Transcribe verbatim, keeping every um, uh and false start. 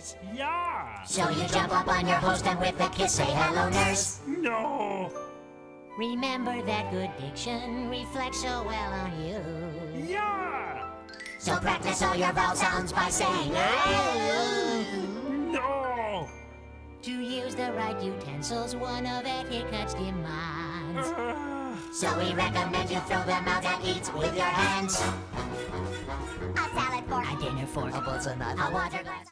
manners. Yeah. So you jump up on your host and with a kiss say hello, nurse. No. Remember that good diction reflects so well on you. Yeah. So practice all your vowel sounds by saying I. No. To use the right utensils, one of etiquette's demands. Uh, So we recommend you throw them out and eat with your hands. A salad fork, A dinner fork, a water glass.